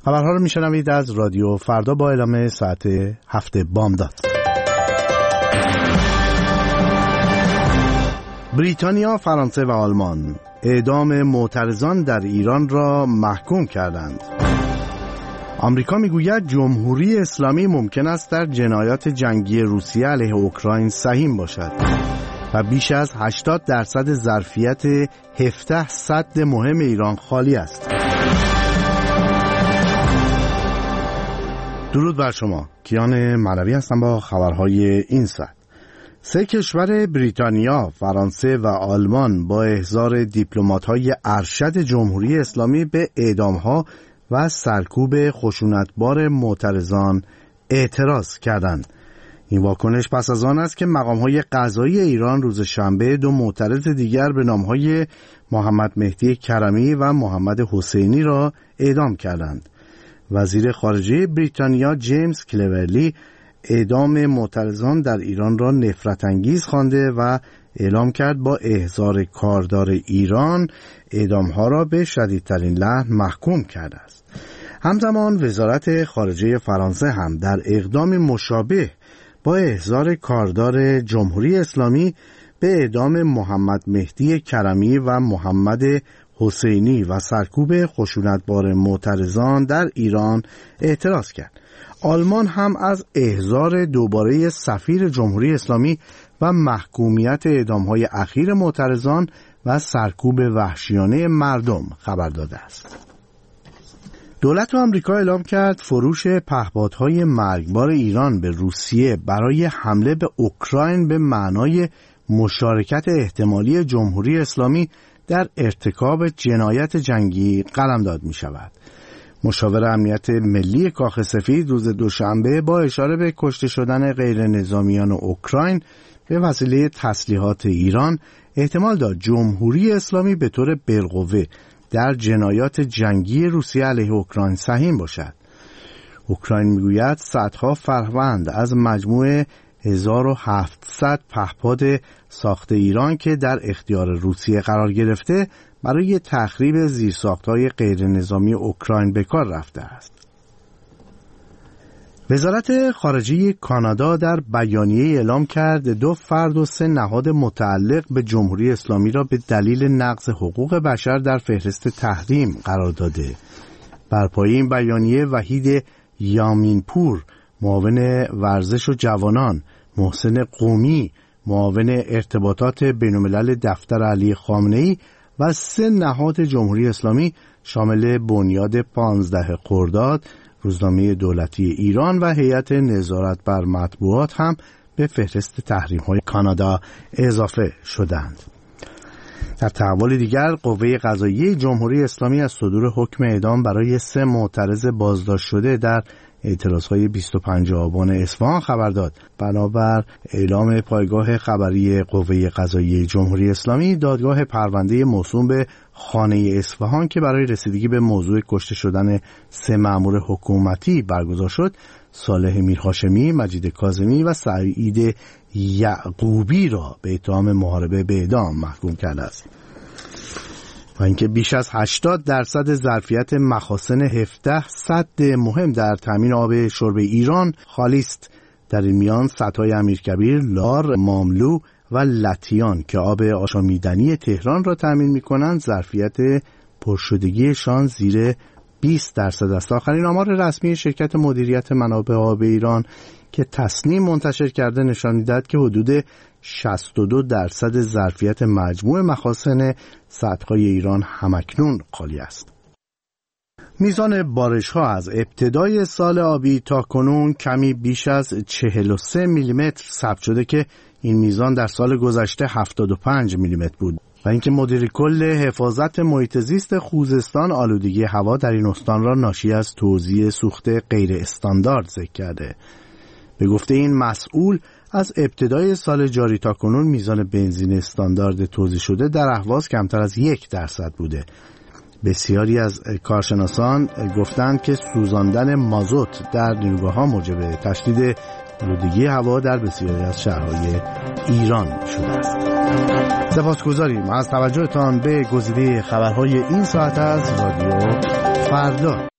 خبرها رو میشنوید از رادیو فردا با اعلام ساعت 7 بامداد. بریتانیا، فرانسه و آلمان اعدام معترضان در ایران را محکوم کردند. آمریکا میگوید جمهوری اسلامی ممکن است در جنایات جنگی روسیه علیه اوکراین سهیم باشد و بیش از 80% ظرفیت 17 سد مهم ایران خالی است. درود بر شما، کیان ملوی هستم با خبرهای این ساعت. 3 کشور بریتانیا، فرانسه و آلمان با احضار دیپلمات‌های ارشد جمهوری اسلامی به اعدام‌ها و سرکوب خشونتبار معترضان اعتراض کردند. این واکنش پس از آن است که مقام‌های قضایی ایران روز شنبه 2 معترض دیگر به نام‌های محمد مهدی کرمی و محمد حسینی را اعدام کردند. وزیر خارجه بریتانیا جیمز کلورلی اعدام معترضان در ایران را نفرت انگیز خوانده و اعلام کرد با احضار کاردار ایران اعدام‌ها را به شدیدترین لحن محکوم کرده است. همزمان وزارت خارجه فرانسه هم در اقدام مشابه با احضار کاردار جمهوری اسلامی به اعدام محمد مهدی کرمی و محمد حسینی و سرکوب خشونتبار معترضان در ایران اعتراض کرد. آلمان هم از احضار دوباره سفیر جمهوری اسلامی و محکومیت اعدام‌های اخیر معترضان و سرکوب وحشیانه مردم خبر داده است. دولت آمریکا اعلام کرد فروش پهپادهای مرگبار ایران به روسیه برای حمله به اوکراین به معنای مشارکت احتمالی جمهوری اسلامی در ارتکاب جنایت جنگی قلمداد می شود. مشاور امنیت ملی کاخ سفید روز دوشنبه با اشاره به کشته شدن غیر نظامیان اوکراین به وسیله تسلیحات ایران احتمال داد جمهوری اسلامی به طور بالقوه در جنایات جنگی روسیه علیه اوکراین سهیم باشد. اوکراین میگوید صدها فروند از مجموع 1700 پهپاد ساخت ایران که در اختیار روسیه قرار گرفته برای تخریب زیرساخت‌های غیر نظامی اوکراین به کار رفته است. وزارت خارجه کانادا در بیانیه اعلام کرد 2 فرد و 3 نهاد متعلق به جمهوری اسلامی را به دلیل نقض حقوق بشر در فهرست تحریم قرار داده. بر پایه این بیانیه وحید یامینپور، معاون ورزش و جوانان، محسن قومی، معاون ارتباطات بین‌الملل دفتر علی خامنه‌ای و 3 نهاد جمهوری اسلامی شامل بنیاد 15 خرداد، روزنامه دولتی ایران و هیئت نظارت بر مطبوعات هم به فهرست تحریم‌های کانادا اضافه شدند. در تحول دیگر، قوه قضاییه جمهوری اسلامی از صدور حکم اعدام برای 3 معترض بازداشت شده در اعتراضهای 25 آبان اصفهان خبر داد. بنابر اعلام پایگاه خبری قوه قضاییه جمهوری اسلامی، دادگاه پرونده موسوم به خانه اصفهان که برای رسیدگی به موضوع کشته شدن 3 مأمور حکومتی برگزار شد، صالح میرهاشمی، مجید کاظمی و سعید یعقوبی را به اتهام محاربه به اعدام محکوم کرده است. و اینکه بیش از 80% ظرفیت مخازن 17 سد مهم در تامین آب شرب ایران خالی است. در این میان سدهای امیرکبیر، لار، ماملو و لطیان که آب آشامیدنی تهران را تامین می‌کنند ظرفیت پرشدگیشان زیر 20% است. آخرین آمار رسمی شرکت مدیریت منابع آب ایران که تصنیم منتشر کرده نشان می‌دهد که حدود 62% ظرفیت مجموع مخازن سدهای ایران همکنون خالی است. میزان بارش‌ها از ابتدای سال آبی تا کنون کمی بیش از 43 میلیمتر ثبت شده که این میزان در سال گذشته 75 میلیمتر بود. و اینکه مدیر کل حفاظت محیط زیست خوزستان آلودگی هوا در این استان را ناشی از توزیع سوخت غیر استاندارد ذکر کرده. به گفته این مسئول، از ابتدای سال جاری تا کنون میزان بنزین استاندارد توزیع شده در اهواز کمتر از 1% بوده. بسیاری از کارشناسان گفتند که سوزاندن مازوت در نیروگاه‌ها موجب تشدید آلودگی هوا در بسیاری از شهرهای ایران شده است. سپاسگزاریم از توجهتان به گزیده خبرهای این ساعت از رادیو فردا.